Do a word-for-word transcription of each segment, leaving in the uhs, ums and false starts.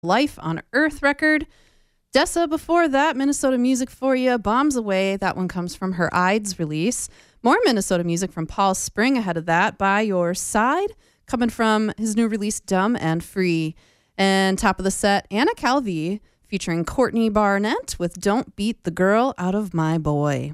Life on Earth record. Dessa before that, Minnesota music for you, Bombs Away. That one comes from her Ides release. More Minnesota music from Paul Spring ahead of that, By Your Side, coming from his new release, Dumb and Free. And top of the set, Anna Calvi featuring Courtney Barnett with Don't Beat the Girl Out of My Boy.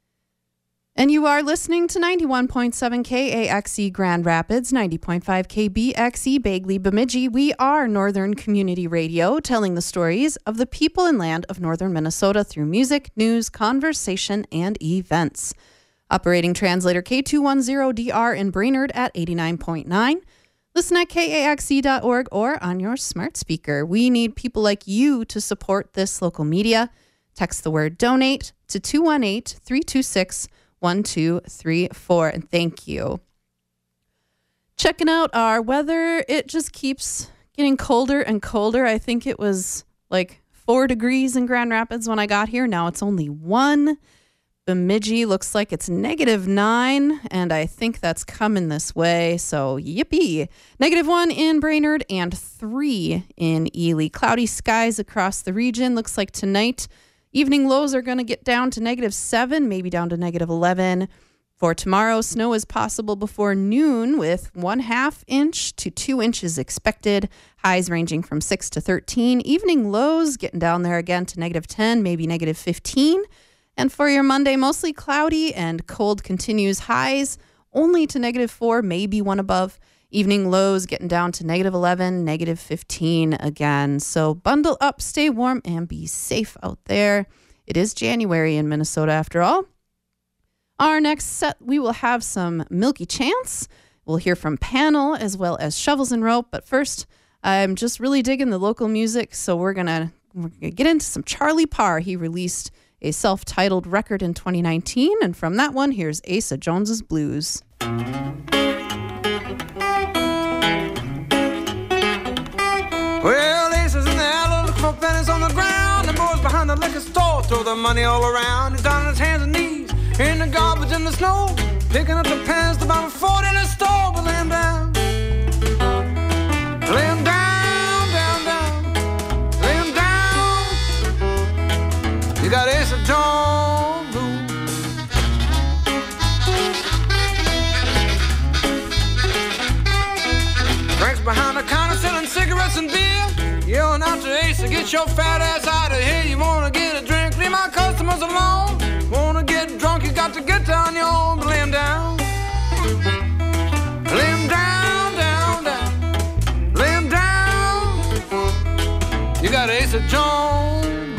And you are listening to ninety-one point seven K A X E Grand Rapids, ninety point five K B X E Bagley Bemidji. We are Northern Community Radio, telling the stories of the people and land of northern Minnesota through music, news, conversation, and events. Operating translator K two ten D R in Brainerd at eighty-nine point nine. Listen at K A X E dot org or on your smart speaker. We need people like you to support this local media. Text the word donate to two one eight, three two six, one two three four, and thank you. Checking out our weather, it just keeps getting colder and colder. I think it was like four degrees in Grand Rapids when I got here. Now it's only one. Bemidji looks like it's negative nine, and I think that's coming this way, so yippee. Negative one in Brainerd and three in Ely. Cloudy skies across the region. Looks like tonight evening lows are going to get down to negative seven, maybe down to negative eleven. For tomorrow, snow is possible before noon with one half inch to two inches expected. Highs ranging from six to thirteen. Evening lows getting down there again to negative ten, maybe negative fifteen. And for your Monday, mostly cloudy and cold continues. Highs only to negative four, maybe one above. Evening lows getting down to negative eleven, negative fifteen again. So bundle up, stay warm, and be safe out there. It is January in Minnesota after all. Our next set, we will have some Milky Chance. We'll hear from Panel as well as Shovels and Rope. But first, I'm just really digging the local music. So we're going to we're gonna get into some Charlie Parr. He released a self-titled record in twenty nineteen. And from that one, here's Asa Jones's Blues. Well, Asa's in the alley looking for pennies on the ground. The boys behind the liquor store throw the money all around. He's down on his hands and knees in the garbage in the snow, picking up the pennies to buy a Ford in the store. But lay him down, lay him down, down, down, lay him down. You got Asa Jones blues. Frank's behind the counter selling cigarettes and beer, yelling out to Asa, get your fat ass out of here. You wanna get a drink, leave my customers alone. Wanna get drunk, you got to get down your own. But lay him down, lay him down, down, down, lay him down. You got Asa Jones.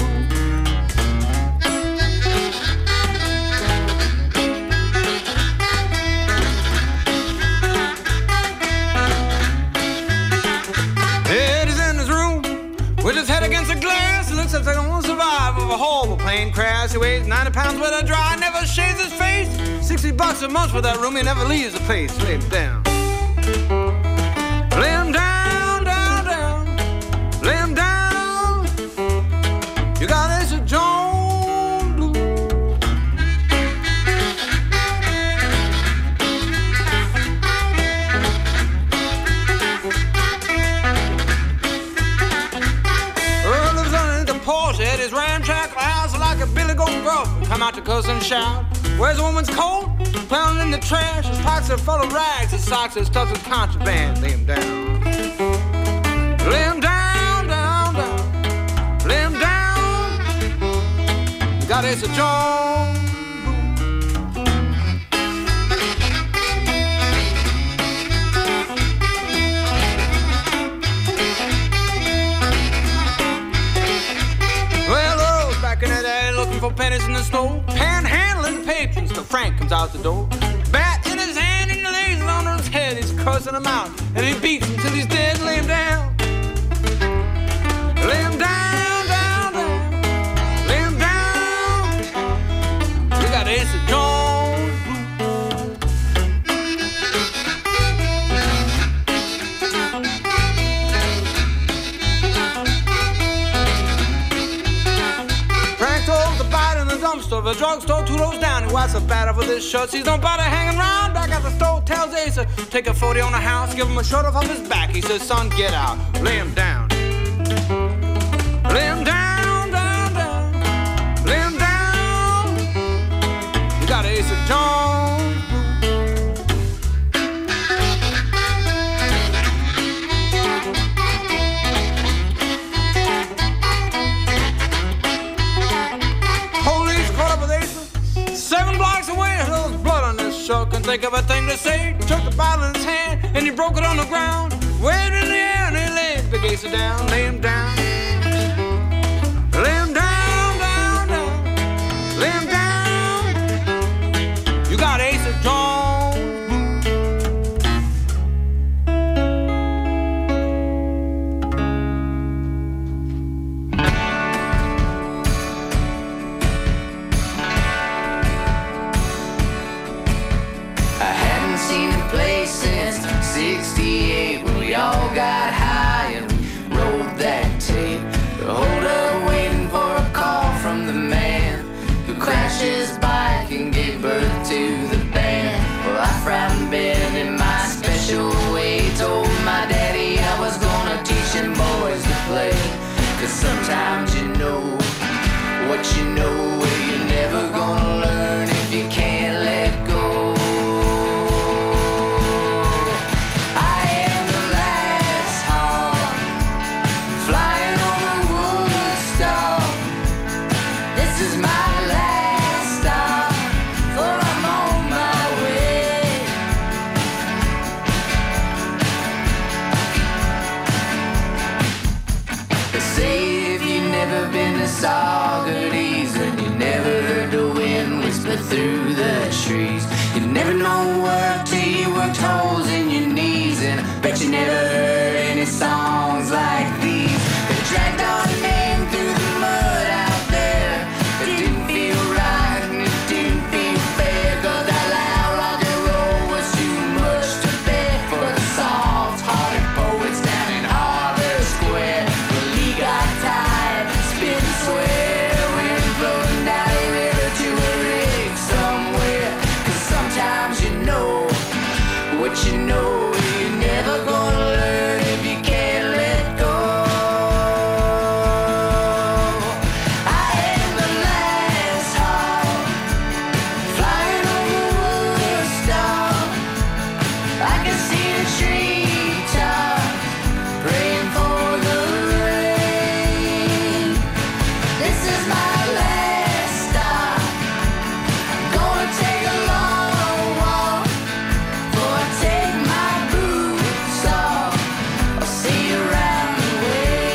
With his head against the glass, he looks like he won't survive of a horrible plane crash. He weighs ninety pounds wet or dry, never shaves his face. Sixty bucks a month for that room, he never leaves the place. Lay him down, lay him down, down, down, lay him down. You got Asa Jones blues. Porsche at his ramshackle house like a Billy Goat gruff. Come out to cuss and shout. Where's a woman's coat? Pounding in the trash. His pockets are full of rags. His socks are stuffed with contraband. Lay him down, lay him down, down, down, lay him down. You got Asa Jones. For pennies in the snow, panhandling the patrons till Frank comes out the door. Bat in his hand and he lays it on his head. He's cursing him out and he beats him till he's dead. Lay him down, lay him down, down, down, lay him down. You got Asa Jones dumpster of a drugstore, two rows down. He wipes the batter with his shirt. Sees nobody hanging around. Back at the store, tells Asa, take a forty on the house, give him a shirt off of his back. He says, son, get out, lay him down. think of a thing to say. Took the bottle in his hand and he broke it on the ground. Waved in the air and he laid the gazer down. Lay him down. Lay him down, down, down. Lay him down. You got Ace of Jones. sixty-eight when we all got high and we rolled that tape. The holder waiting for a call from the man who crashed his bike and gave birth to the band. Well, I frightened Ben in my special way. Told my daddy I was gonna teach them boys to play. Cause sometimes you know what you know, well, you're never gonna learn if you can't let go. Saugerties, and you never heard the wind whisper through the trees. You never know work till you worked holes in your knees, and I bet you never heard any songs like these. They dragged our name through the mud out there. It didn't feel right and it didn't feel fair, cause that loud rock and roll was too much to bear for the soft-hearted poets down in Harbor Square. Well, he got tired, spit and swear, went floating down the river to a rig somewhere. Cause sometimes you know what you know, you're never gonna learn if you can't let go. I am the last hawk flying over Woodstock. I can see the treetops praying for the rain. This is my last stop. I'm gonna take a long walk before I take my boots off. I'll see you around the way.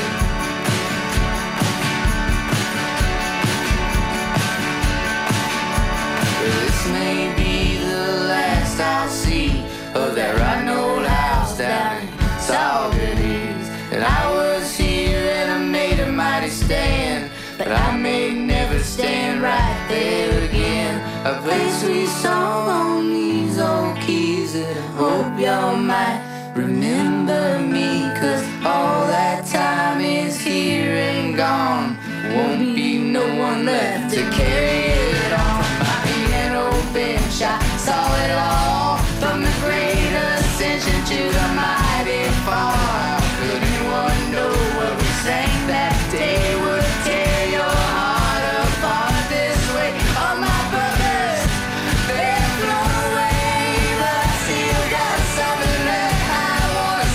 Well, this may be the last I'll see of that rotten old house down in Saugerties. And I was here and I made a mighty stand, but I may never stand right there again. I play sweet song on these old keys that I hope y'all might remember me. Cause all that time is here and gone. Won't be no one left to carry it on. My piano bench, I saw it all, from the great ascension to the mighty fall. Could anyone know what we sang that day would tear your heart apart this way? All my brothers, they're blown away, but I still got something that I wanna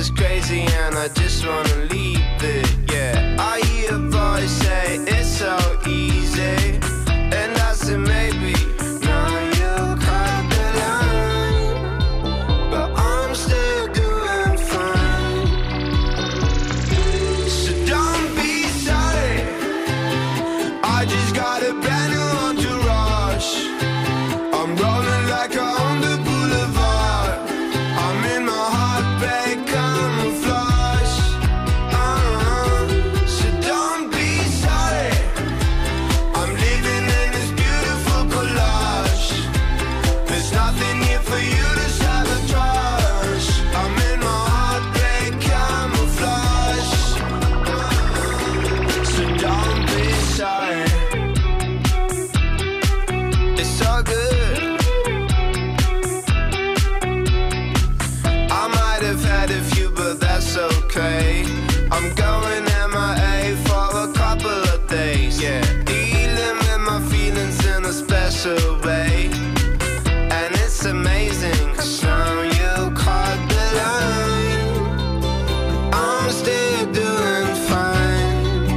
is crazy and I just wanna leave it, yeah. I hear a voice say it's so easy, and I said maybe, now you caught the line, but I'm still doing fine. So don't be sorry, I just got a brand new entourage. I'm rolling like a on the boulevard. I'm in my heartbreak camouflage. Uh-huh. So don't be sorry, I'm living in this beautiful collage. There's nothing here for you to sabotage. I'm in my heartbreak camouflage. Uh-huh. So don't be sorry, it's all good. I might have had a few, but that's okay. I'm going M I A for a couple of days, yeah. Dealing with my feelings in a special way, and it's amazing, 'cause now you caught the line. I'm still doing fine.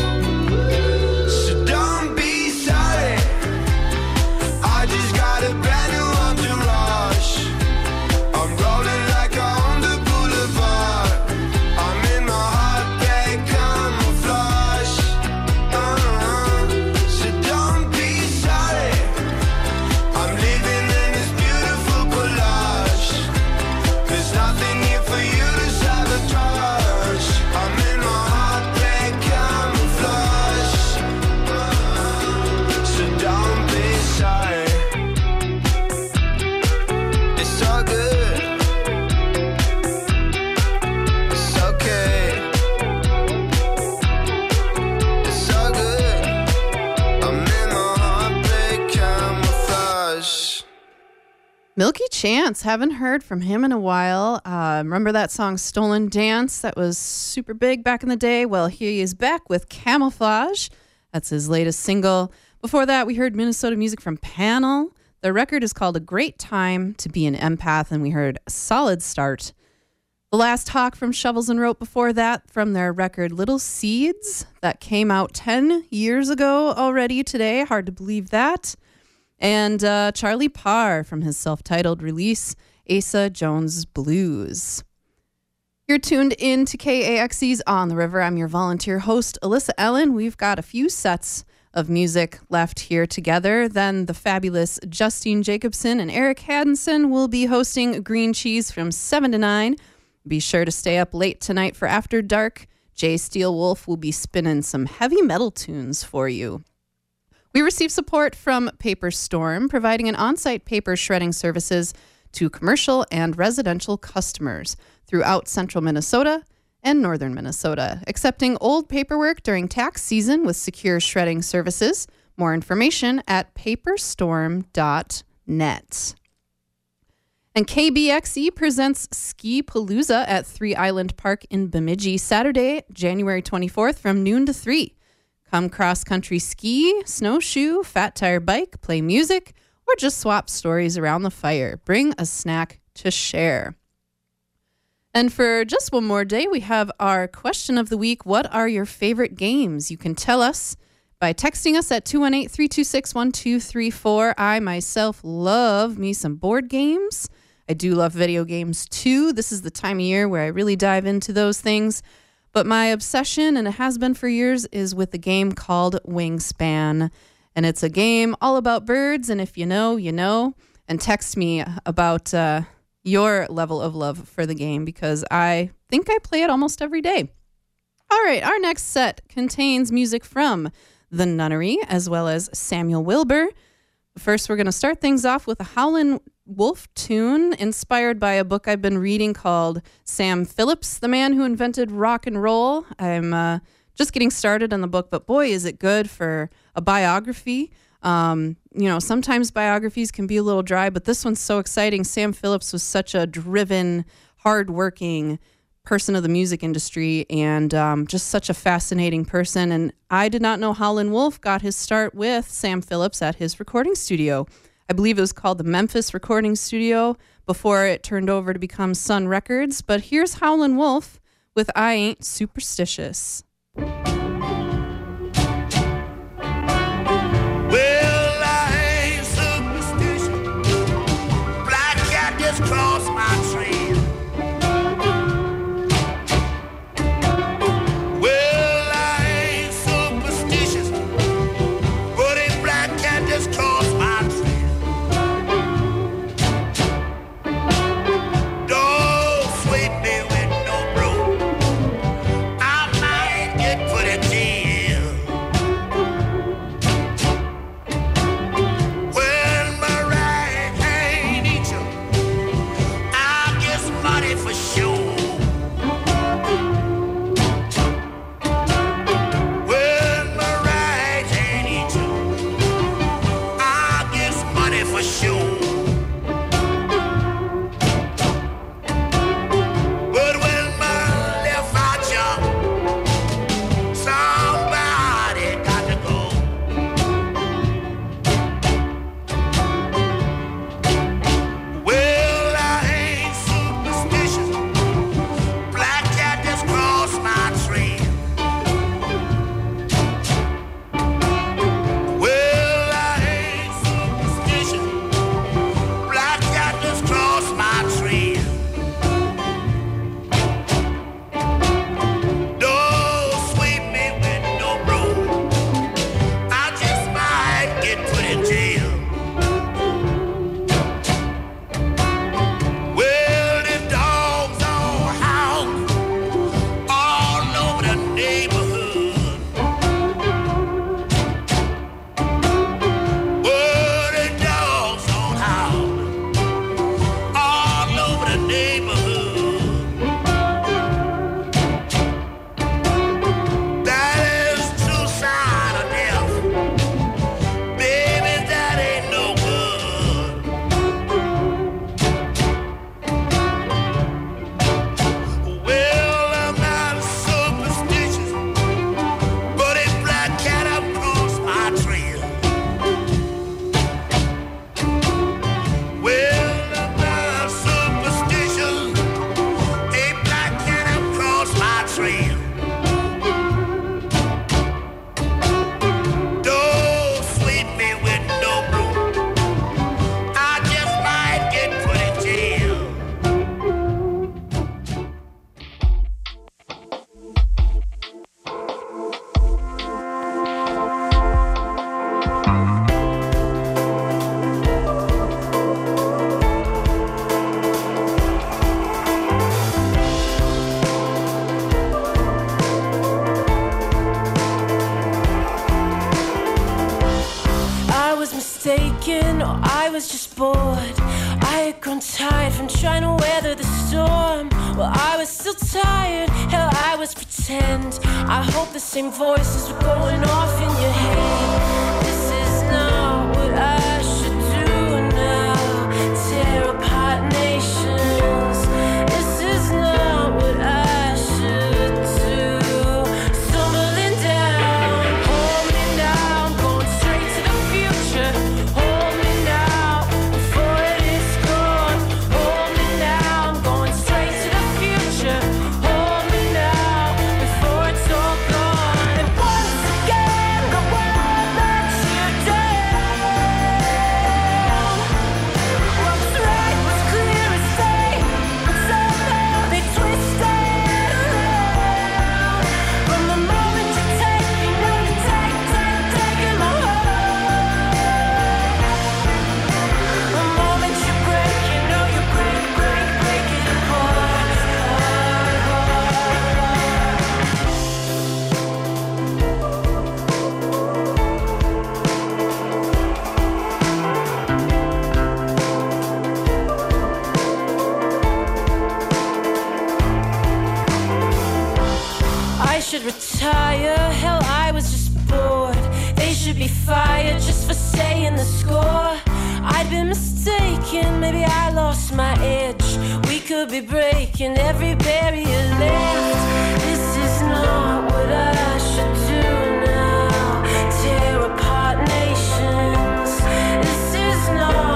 So don't be sorry, I just got a brand new entourage. I'm rolling like on the boulevard. I'm in my heartbreak camouflage. Uh-huh. So don't be sorry, I'm living in this beautiful collage. There's nothing here for you to sabotage. I'm in my heartbreak camouflage. Uh-huh. So don't be sorry, it's all good, it's okay, it's all good. I'm in my heartbreak camouflage. Milky Chance, haven't heard from him in a while. Uh, remember that song Stolen Dance that was super big back in the day? Well, he is back with Camouflage. That's his latest single. Before that, we heard Minnesota music from Panel. The record is called A Great Time to Be an Empath, and we heard Solid Start. The Last Hawk from Shovels and Rope before that, from their record Little Seeds, that came out ten years ago already today. Hard to believe that. And uh, Charlie Parr from his self-titled release, Asa Jones Blues. You're tuned in to K A X E's On the River. I'm your volunteer host, Alyssa Ellen. We've got a few sets of music left here together. Then the fabulous Justine Jacobson and Eric Haddonson will be hosting Green Cheese from seven to nine. Be sure to stay up late tonight for After Dark. Jay Steelwolf will be spinning some heavy metal tunes for you. We receive support from Paper Storm, providing an on-site paper shredding services to commercial and residential customers throughout central Minnesota and northern Minnesota, accepting old paperwork during tax season with secure shredding services. More information at paperstorm dot net. And K B X E presents Ski Palooza at Three Island Park in Bemidji, Saturday, January twenty-fourth from noon to three. Come cross-country ski, snowshoe, fat tire bike, play music, or just swap stories around the fire. Bring a snack to share. And for just one more day, we have our question of the week. What are your favorite games? You can tell us by texting us at two one eight, three two six, one two three four. I myself love me some board games. I do love video games too. This is the time of year where I really dive into those things. But my obsession, and it has been for years, is with a game called Wingspan. And it's a game all about birds. And if you know, you know. And text me about uh, your level of love for the game, because I think I play it almost every day. All right, our next set contains music from The Nunnery, as well as Samuel Wilbur. First, we're going to start things off with a Howlin' Wolf tune inspired by a book I've been reading called Sam Phillips, the Man Who Invented Rock and Roll. I'm uh, just getting started on the book, but boy, is it good for a biography. Um, you know, sometimes biographies can be a little dry, but this one's so exciting. Sam Phillips was such a driven, hardworking person of the music industry, and um, just such a fascinating person. And I did not know Howlin' Wolf got his start with Sam Phillips at his recording studio. I believe it was called the Memphis Recording Studio before it turned over to become Sun Records. But here's Howlin' Wolf with I Ain't Superstitious. Well, I ain't superstitious. Black cat just crossed my trail. Well, I ain't superstitious, but a black cat just crossed my trail. Don't sweep me with no broom. I might get put in jail. When my right hand eats you, I'll get some money for sure. When my right hand eats you, I'll get some money for sure. But when my left eye jump, somebody got to go. Well, I ain't superstitious. Black cat just crossed my trail. Well, I ain't superstitious. Black cat just crossed my trail. Don't sweep me with no broom. I just might get put in jail. Well, the dogs all howl all over the neighborhood. Well, the dogs all howl all over the neighborhood. That is true sign of death. Baby, that ain't no good. Well, I'm not superstitious, but a black cat up crossed my trail. Well, I'm not superstitious, a black cat up crossed my trail. Don't sweep me with no broom. I just might get put in jail. I was mistaken, or I was just bored. I had grown tired from trying to weather the storm. Well, I was still tired, hell, I was pretend. I hope the same voices were going off in your head. This is not what I should do now. Tear apart nations. This is not what I should do. Stumbling down, hold me now. I'm going straight to the future. Hold me now before it is gone. Hold me now. I'm going straight to the future. Hold me now before it's all gone. And once again, the world lets you down. What's right was clear as day, but somehow they twist it around. From the moment you take, you know you take, take, taking my heart. The moment you break, you know you break, break, break it apart, apart, I should retire, hell, I was just bored. They should be fired just for saying the score. I'd been mistaken, maybe I lost my edge. We could be breaking every barrier left. This is not what I should do now. Tear apart nations. This is not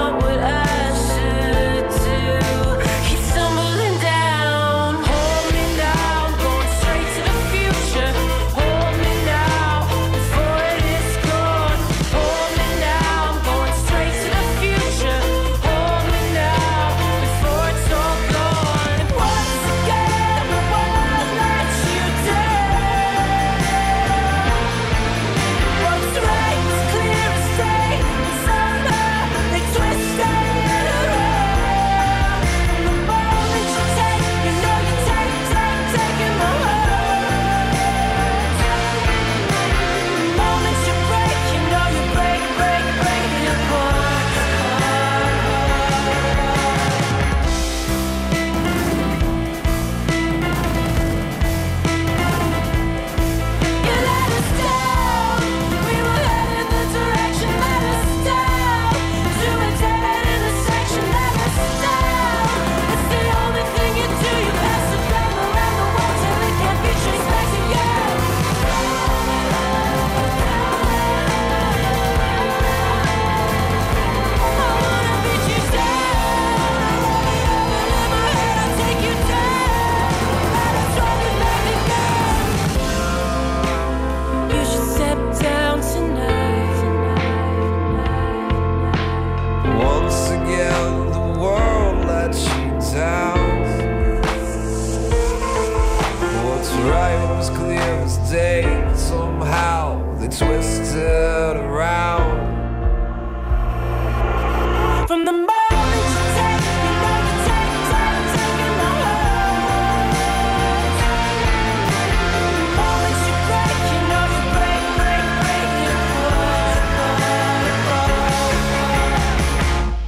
was right, it was clear as day, but somehow they twisted around. From the moment you take, you know you take, take, taking my heart. The moment you break, you know you break, break, break it apart, apart, apart.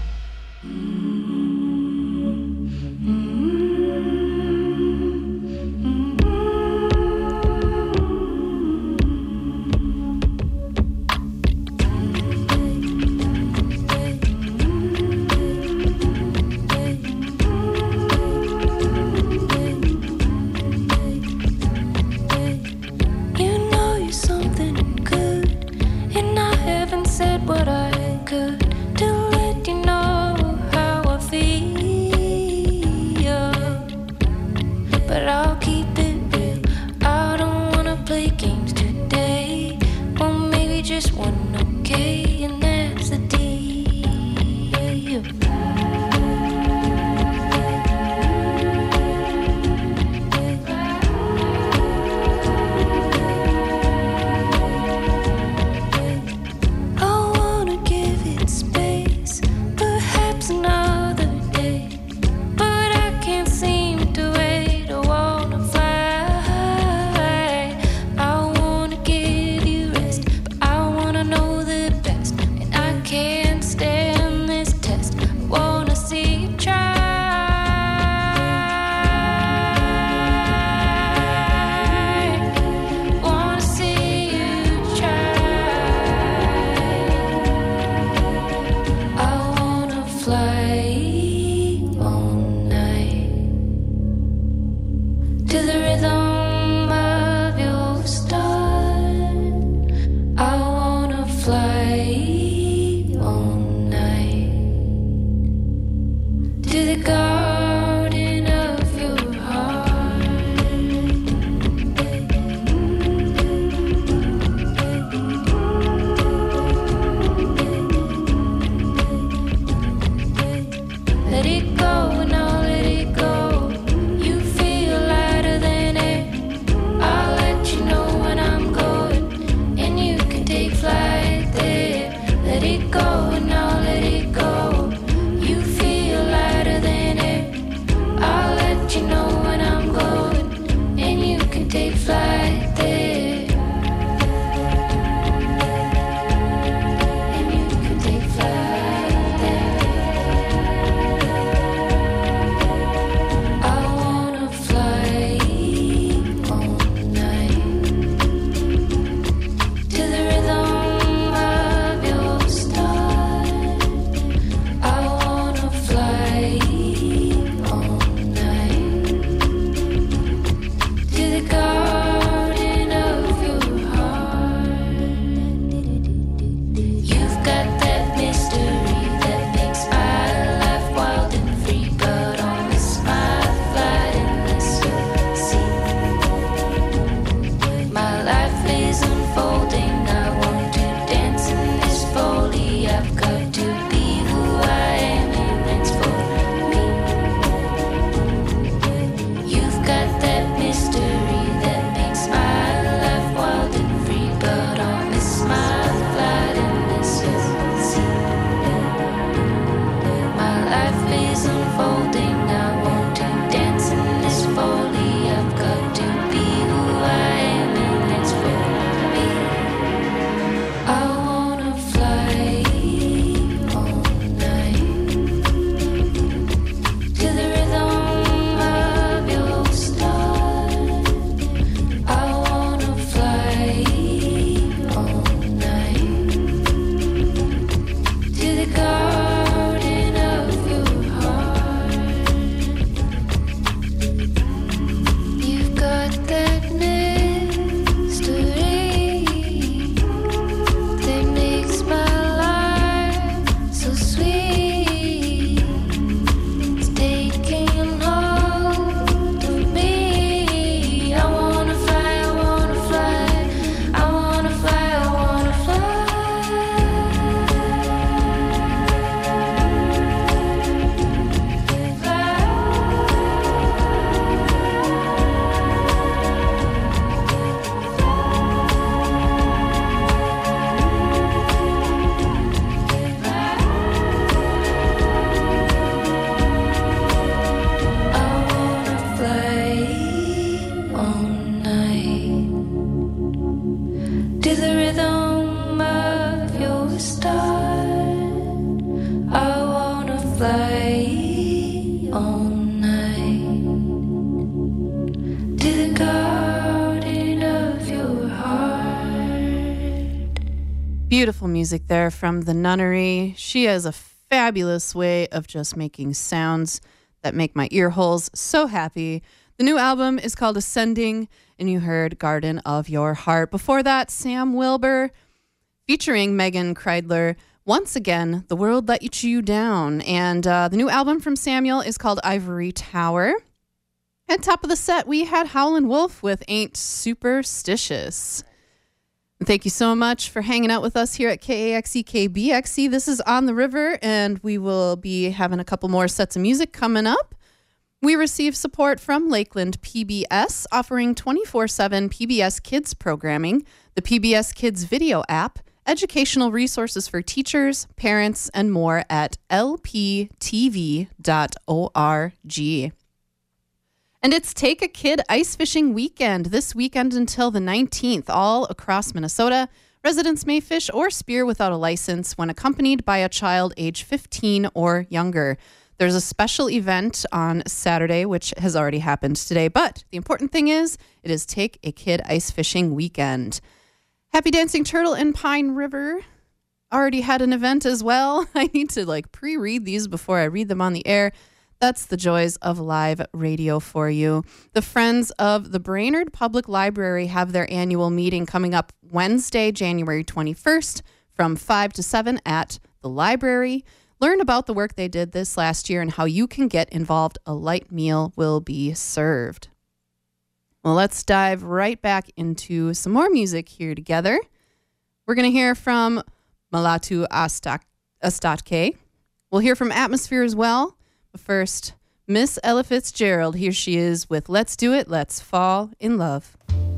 Beautiful music there from The Nunnery. She has a fabulous way of just making sounds that make my ear holes so happy. The new album is called Ascending, and you heard Garden of Your Heart. Before that, Sam Wilbur featuring Megan Kreidler. Once again, The World Let You Down. And uh, the new album from Samuel is called Ivory Tower. At top of the set, we had Howlin' Wolf with Ain't Superstitious. And thank you so much for hanging out with us here at K A X E K B X E. This is On the River, and we will be having a couple more sets of music coming up. We receive support from Lakeland P B S, offering twenty-four seven P B S Kids programming, the P B S Kids video app, educational resources for teachers, parents, and more at l p t v dot org. And it's Take a Kid Ice Fishing Weekend this weekend until the nineteenth, all across Minnesota. Residents may fish or spear without a license when accompanied by a child age fifteen or younger. There's a special event on Saturday, which has already happened today, but the important thing is it is Take a Kid Ice Fishing Weekend. Happy Dancing Turtle in Pine River already had an event as well. I need to like pre-read these before I read them on the air. That's the joys of live radio for you. The Friends of the Brainerd Public Library have their annual meeting coming up Wednesday, January twenty-first from five to seven at the library. Learn about the work they did this last year and how you can get involved. A light meal will be served. Well, let's dive right back into some more music here together. We're going to hear from Malatu Ostatke. We'll hear from Atmosphere as well. But first, Miss Ella Fitzgerald. Here she is with Let's Do It, Let's Fall in Love.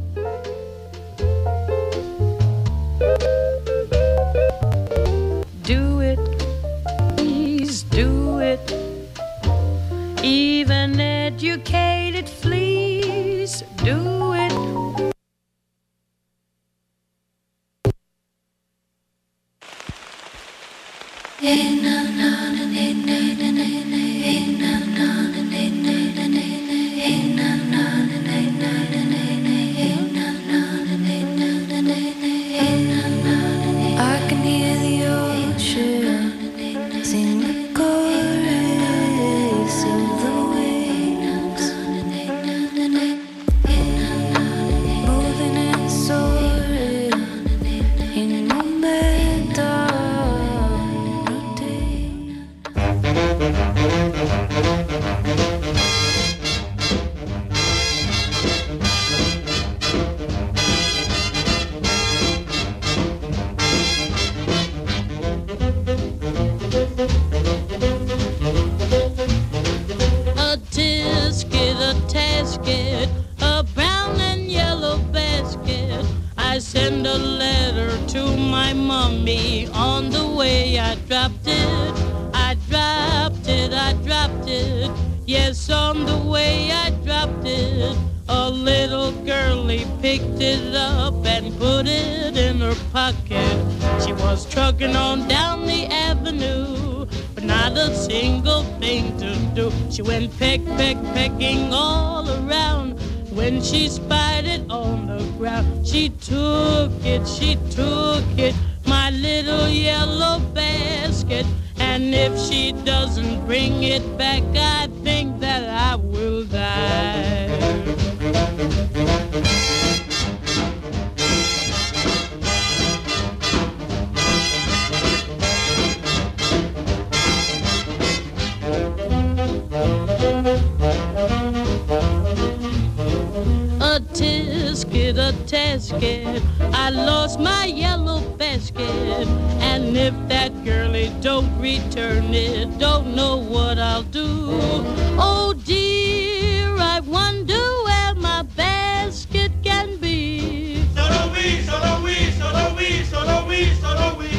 Do it, please do it. Even educated fleas do it. Hey, na, na, na, na, na, na, na, na. Hey, na, na, na, na, na, na, na. Hey, na, na, na, na, na, na, na. Hey, na, na, na, na, na, na, na. Hey, na, na, na, na. I can hear the ocean sing the chorus of the waves, moving and soaring in momentum. A tisket, a tasket, a brown and yellow basket. I send a letter to my mommy. On the way I dropped it, I dropped it, I dropped it. Yes, on the way I dropped it. A little girlie picked it up and put it in her pocket. She was trucking on down the avenue, but not a single thing to do. She went peck, peck, pecking all around. When she spied it on the ground, she took it, she took it, my little yellow basket. And if she doesn't bring it back, I think that I will die. A tisket, a tasket, I lost my yellow basket. And if that girlie don't return it, don't know what I'll do. Oh dear, I wonder where my basket can be. Solo we, solo we, solo we, solo we, solo we.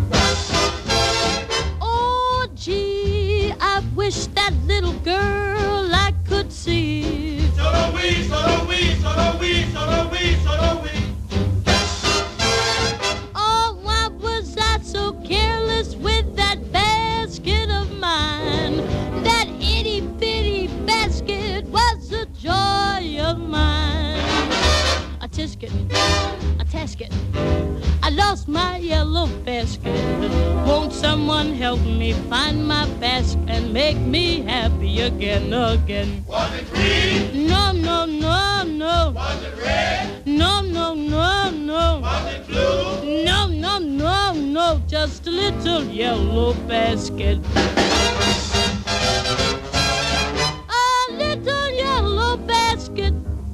Oh gee, I wish that little girl I could see. Solo we, solo we, solo we, solo we, solo we. Oh, why was I so careless with that basket of mine? That itty bitty basket was the joy of mine. A tisket, a tasket, I lost my yellow basket. Won't someone help me find my basket and make me happy again, again? Was it green? No, no, no, no. Was it red? No, no, no, no. Was it blue? No, no, no, no. Just a little yellow basket. A little yellow basket.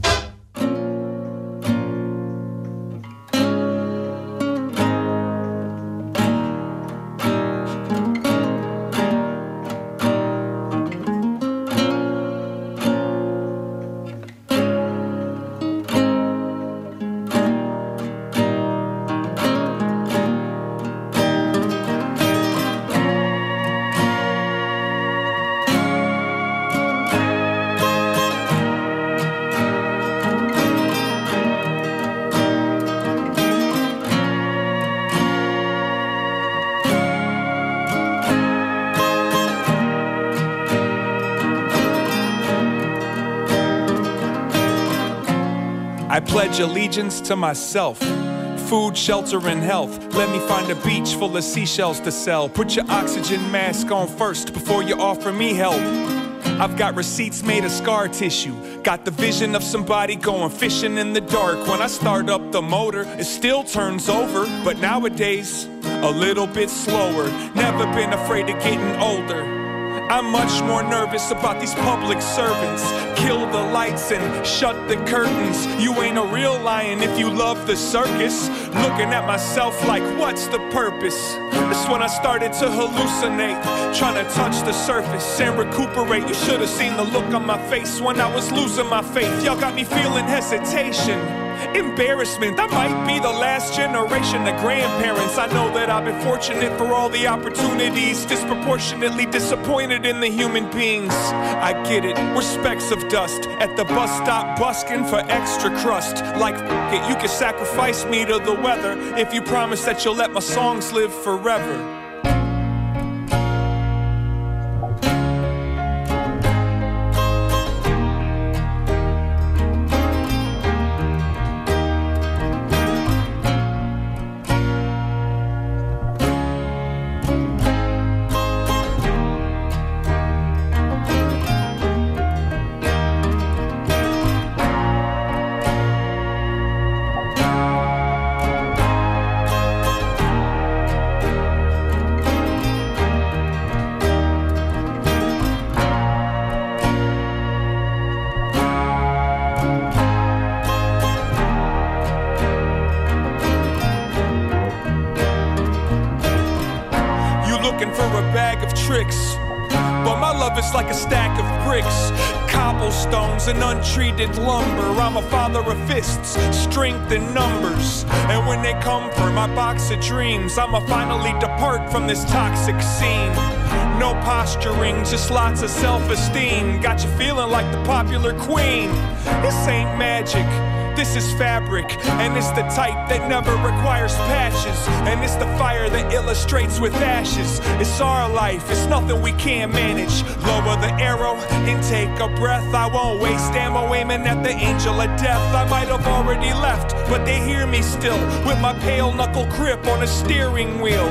I pledge allegiance to myself. Food, shelter, and health. Let me find a beach full of seashells to sell. Put your oxygen mask on first before you offer me help. I've got receipts made of scar tissue. Got the vision of somebody going fishing in the dark. When I start up the motor, it still turns over. But nowadays, a little bit slower. Never been afraid of getting older. I'm much more nervous about these public servants. Kill the lights and shut the curtains. You ain't a real lion if you love the circus. Looking at myself like, what's the purpose? That's when I started to hallucinate, trying to touch the surface and recuperate. You should have seen the look on my face when I was losing my faith. Y'all got me feeling hesitation, embarrassment. I might be the last generation of grandparents. I know that I've been fortunate for all the opportunities, disproportionately disappointed in the human beings. I get it, we're specks of dust at the bus stop busking for extra crust. Like f it, you can sacrifice me to the weather if you promise that you'll let my songs live forever. But my love is like a stack of bricks, cobblestones and untreated lumber. I'm a father of fists, strength in numbers. And when they come for my box of dreams, I'ma finally depart from this toxic scene. No posturing, just lots of self-esteem. Got you feeling like the popular queen. This ain't magic, this is fabric, and it's the type that never requires patches. And it's the fire that illustrates with ashes. It's our life, it's nothing we can't manage. Lower the arrow and take a breath. I won't waste ammo aiming at the angel of death. I might have already left, but they hear me still, with my pale knuckle grip on a steering wheel.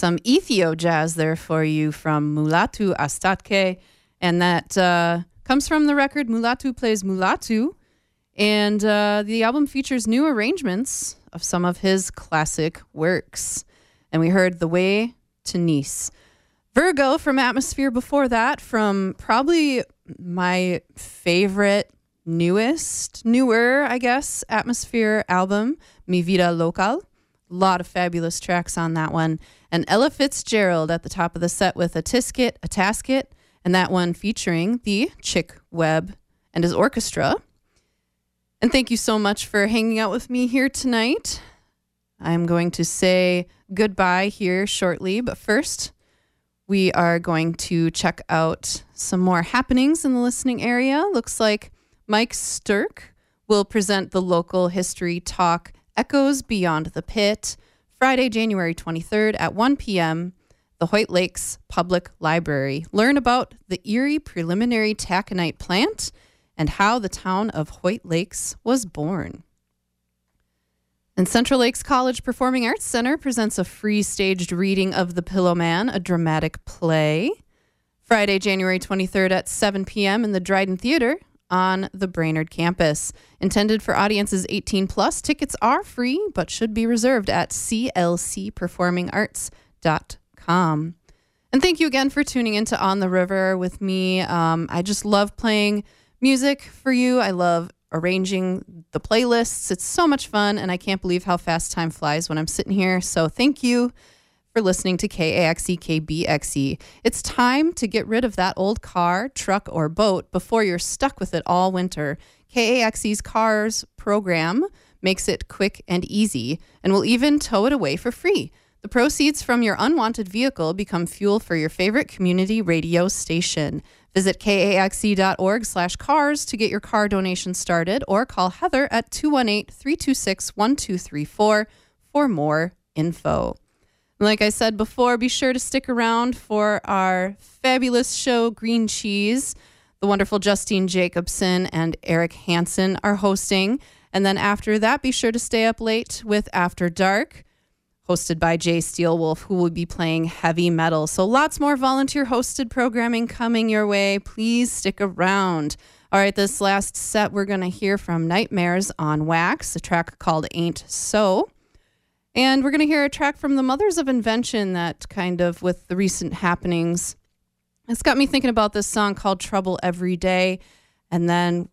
some Ethio jazz there for you from Mulatu Astatke. And that uh, comes from the record Mulatu Plays Mulatu. And uh, the album features new arrangements of some of his classic works. And we heard The Way to Nice. Virgo from Atmosphere before that, from probably my favorite, newest, newer, I guess, Atmosphere album, Mi Vida Local. A lot of fabulous tracks on that one. And Ella Fitzgerald at the top of the set with a Tisket, a Tasket, and that one featuring the Chick Webb and his orchestra. And thank you so much for hanging out with me here tonight. I'm going to say goodbye here shortly, but first, we are going to check out some more happenings in the listening area. Looks like Mike Sturck will present the local history talk Echoes Beyond the Pit, Friday, January twenty-third at one p.m., the Hoyt Lakes Public Library. Learn about the Erie Preliminary Taconite plant and how the town of Hoyt Lakes was born. And Central Lakes College Performing Arts Center presents a free staged reading of The Pillow Man, a dramatic play, Friday, January twenty-third at seven p.m. in the Dryden Theater on the Brainerd campus. Intended for audiences eighteen plus, tickets are free but should be reserved at c l c performing arts dot com. And thank you again for tuning into On the River with me. Um, I just love playing music for you. I love arranging the playlists. It's so much fun, and I can't believe how fast time flies when I'm sitting here. So thank you for listening to K A X E K B X E. It's time to get rid of that old car, truck, or boat before you're stuck with it all winter. K A X E's Cars program makes it quick and easy, and will even tow it away for free. The proceeds from your unwanted vehicle become fuel for your favorite community radio station. Visit kaxe.org slash cars to get your car donation started, or call Heather at two one eight, three two six, one two three four for more info. Like I said before, be sure to stick around for our fabulous show, Green Cheese. The wonderful Justine Jacobson and Eric Hansen are hosting. And then after that, be sure to stay up late with After Dark, hosted by Jay Steelwolf, who will be playing heavy metal. So lots more volunteer-hosted programming coming your way. Please stick around. All right, this last set, we're going to hear from Nightmares on Wax, a track called Ain't So. And we're going to hear a track from the Mothers of Invention that kind of, with the recent happenings, it's got me thinking about this song called Trouble Every Day. And then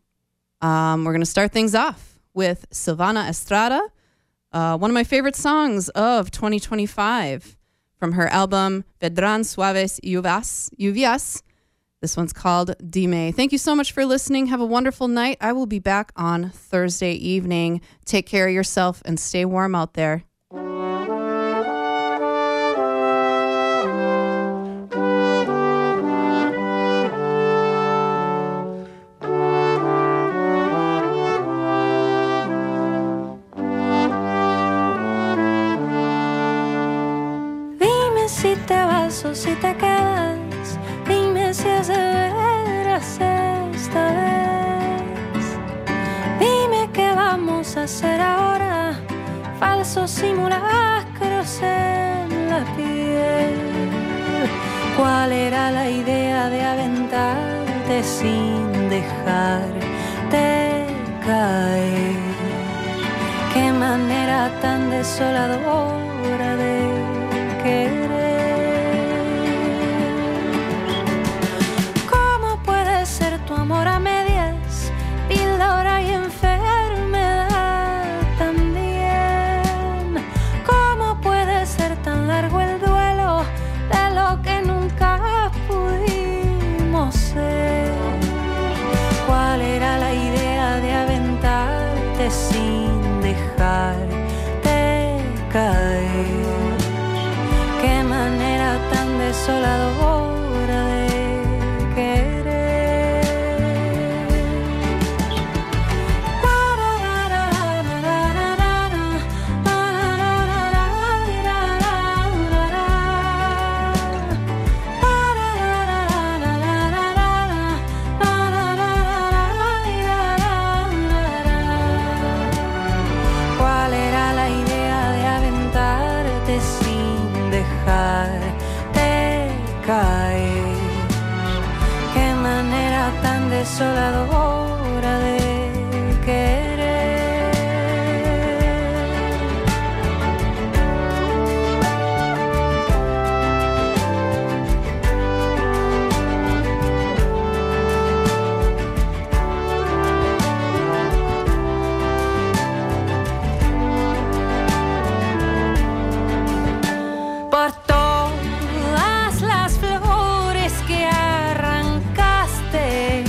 um, we're going to start things off with Silvana Estrada, uh, one of my favorite songs of twenty twenty-five from her album Vedran Suaves Lluvias. Lluvias. This one's called Dime. Thank you so much for listening. Have a wonderful night. I will be back on Thursday evening. Take care of yourself and stay warm out there. Si te vas o si te quedas, dime si es de veras esta vez. Dime qué vamos a hacer ahora, falsos simulacros en la piel. ¿Cuál era la idea de aventarte sin dejarte caer? Qué manera tan desoladora de querer. Amor a medias, píldora y enfermedad también. ¿Cómo puede ser tan largo el duelo de lo que nunca pudimos ser? ¿Cuál era la idea de aventarte sin dejarte caer? Qué manera tan desoladora de querer. desoladora de querer. Por todas las flores que arrancaste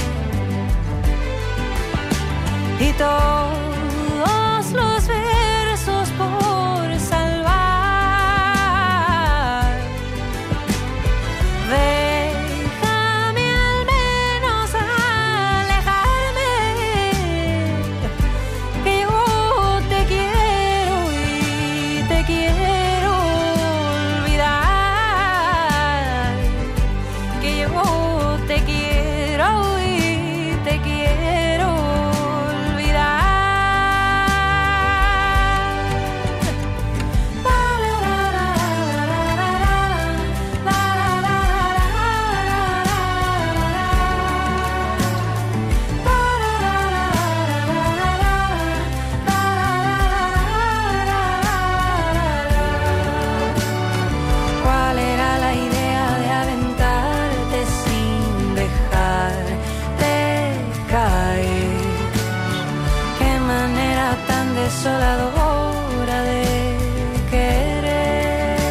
y todos los versos por salvar, déjame al menos alejarme, que yo te quiero y te quiero olvidar, que yo te quiero y te quiero olvidar. ¿Cuál era la idea de aventarte sin dejarte caer? Qué manera tan desoladora de querer.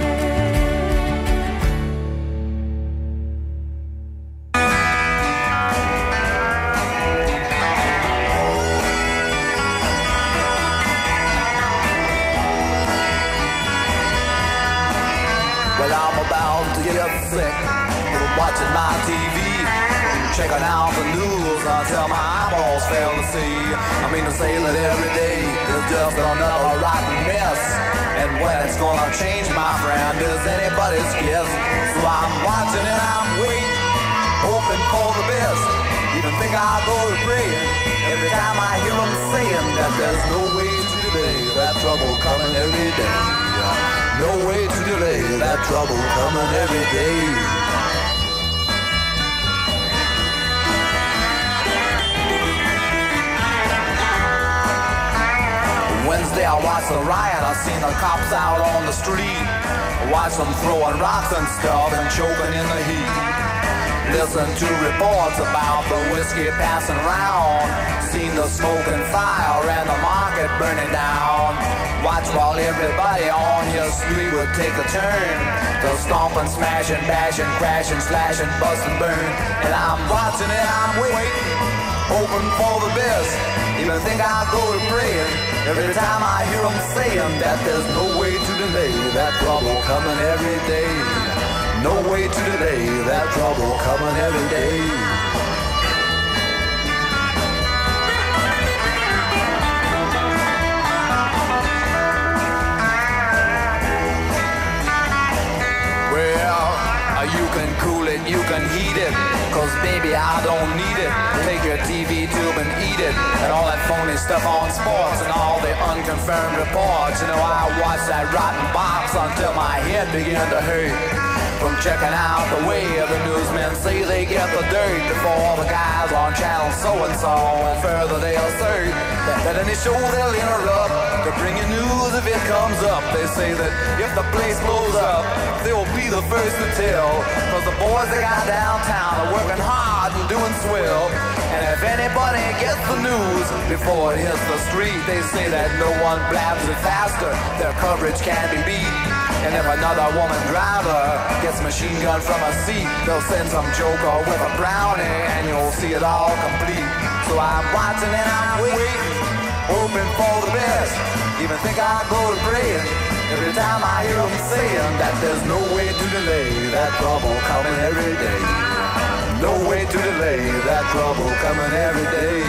Well, I'm about to get sick from watching my T V, checking out the news until my eyeballs fail to see. I mean to say that every day is just another rotten mess, and when it's gonna change, my friend, is anybody's guess. So I'm watching and I'm waiting, hoping for the best. Even think I'll go to praying every time I hear them saying that there's no way to delay that trouble coming every day. No way to delay that trouble coming every day. Wednesday I watched the riot, I seen the cops out on the street. Watched them throwing rocks and stuff and choking in the heat. Listen to reports about the whiskey passing around. Seen the smoke and fire and the market burning down. Watch while everybody on your street would take a turn. They'll stomp and smash and bash and crash and slash and bust and burn. And I'm watching and I'm waiting, hoping for the best. Even think I'll go to praying every time I hear them saying that there's no way to delay that trouble coming every day. No way to delay that trouble coming every day. You can cool it, you can heat it, cause baby I don't need it. Take your T V tube and eat it, and all that phony stuff on sports and all the unconfirmed reports. You know, I watched that rotten box until my head began to hurt from checking out the way the newsmen say they get the dirt before the guys on channel so-and-so, and further they assert that, that any show they'll interrupt to bring you news if it comes up. They say that if the place blows up, they will be the first to tell, cause the boys they got downtown are working hard and doing swell. And if anybody gets the news before it hits the street, they say that no one blabs it faster, their coverage can't be beat. And if another woman driver gets machine gun from a seat, they'll send some joker with a brownie and you'll see it all complete. So I'm watching and I'm waiting, hoping for the best. Even think I'll go to praying every time I hear them saying that there's no way to delay that trouble coming every day. No way to delay that trouble coming every day.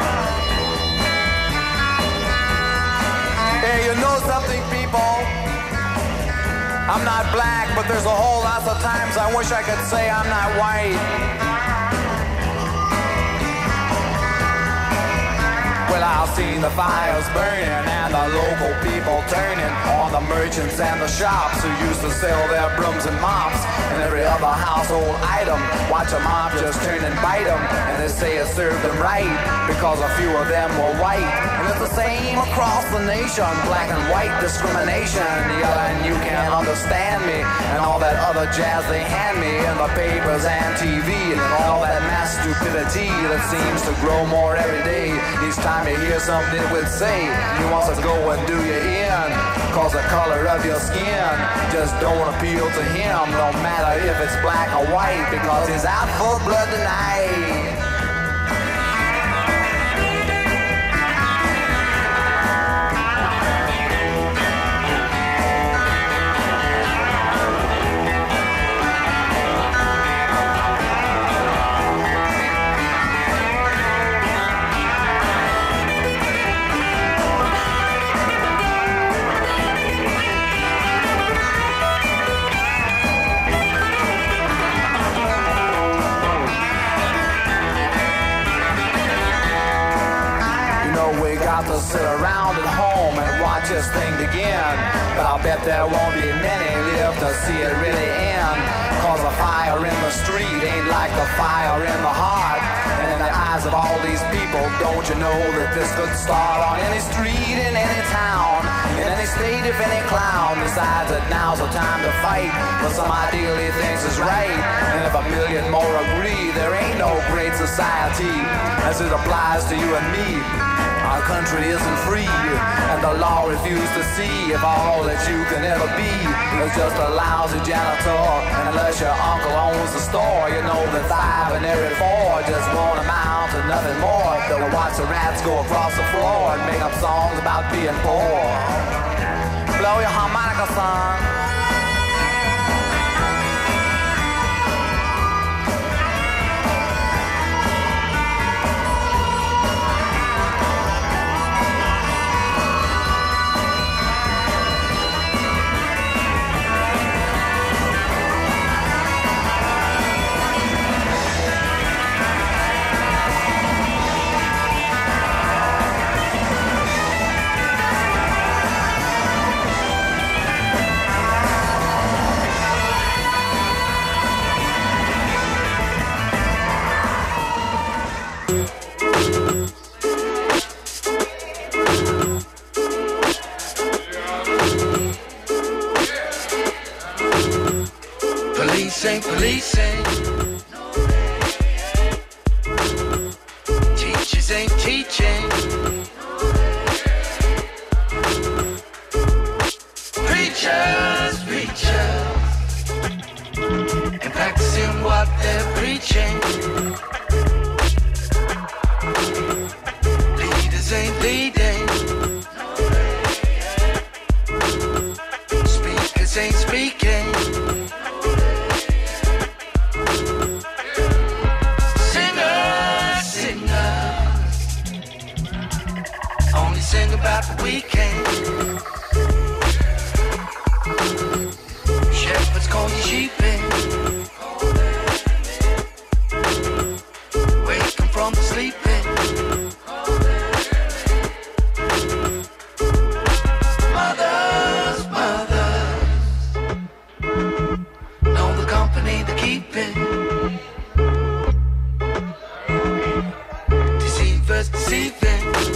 Hey, you know something, people? I'm not black, but there's a whole lot of times I wish I could say I'm not white. Well, I've seen the fires burning and the local people turning on the merchants and the shops who used to sell their brooms and mops and every other household item. Watch a mob just turn and bite them, and they say it served them right because a few of them were white. And it's the same across the nation, black and white discrimination. Yeah, and you can't understand me and all that other jazz they hand me in the papers and T V and all that mass stupidity that seems to grow more every day. Each time you hear something it would say, he wants to go and do you in, cause the color of your skin just don't appeal to him, no matter if it's black or white, because he's out for blood tonight. To sit around at home and watch this thing begin, but I'll bet there won't be many live to see it really end, cause the fire in the street ain't like the fire in the heart. And in the eyes of all these people, don't you know that this could start on any street in any town, in any state if any clown decides that now's the time to fight for some ideal he thinks is right. And if a million more agree, there ain't no great society as it applies to you and me. Our country isn't free, and the law refuses to see if all that you can ever be is just a lousy janitor. And unless your uncle owns the store, you know that five in every four just won't amount to nothing more than to watch the rats go across the floor and make up songs about being poor. Blow your harmonica, son. Policing, policing. Teachers ain't teaching. Preachers, preachers. And practicing what they're preaching. Leaders ain't leading. Speakers ain't speaking. Sing about the weekend. Shepherds call you sheeping. Wake 'em from the sleeping. Mothers, mothers, know the company they're keeping. Deceivers deceiving.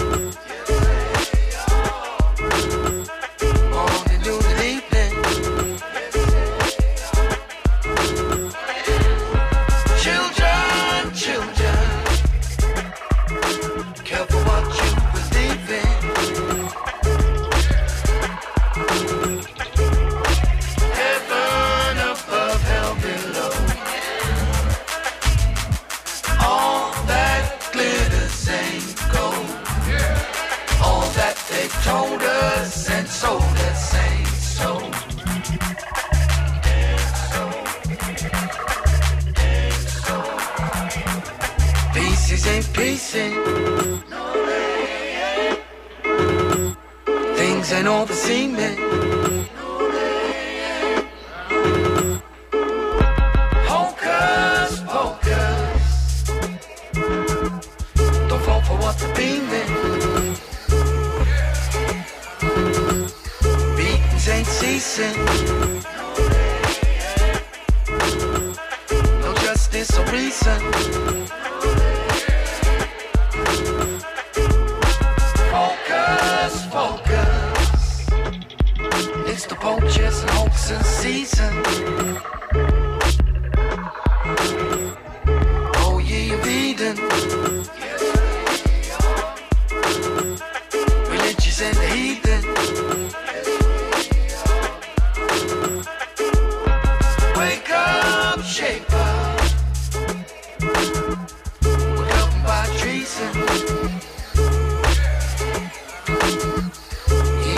Told us and sold us ain't so. Pieces ain't piecing. Things ain't all the seeming. Hocus pocus. Don't fall for what the beaming. Focus, focus. It's the poachers and hoaxes season. Oh, ye of Eden. Religious and the heathen.